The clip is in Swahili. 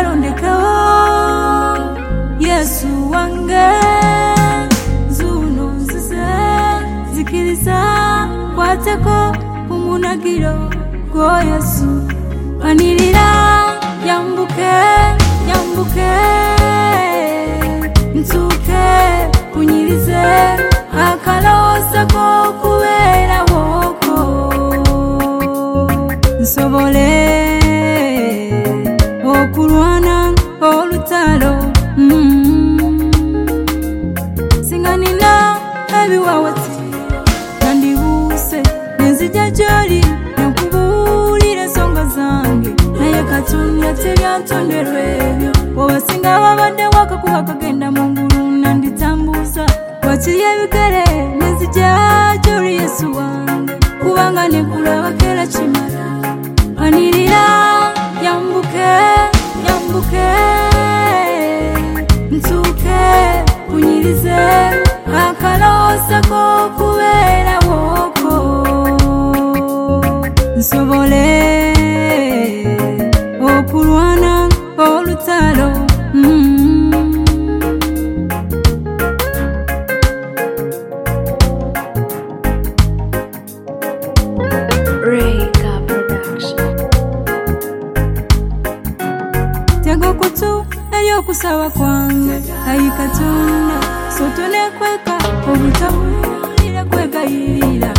walondekawo Yesu wange zuno nzize zikiriza kwateko umunagiro go Yesu panirira yambuke ntuke kunyirize akalosa ko kubera woko nsobole okulwana olutalo singanina ebiwawati nandibuse nenzija joli nakubulira ensonga zange naye Katonda tebyantonderwa ebyo obasinga babadde wakakuba kagenda mu ngulu nanditambuza wakiri ebigere nenzija joli Yesu wange kubanga nekulaba kera kimala panirira yambuke ntuke kunyirize akalosa ko kubera woko nsobole okulwana olutalo Reka Production. Tego kutu eyokusaba kwange ayi Katonda sotone kweka obutawulira kwegayirira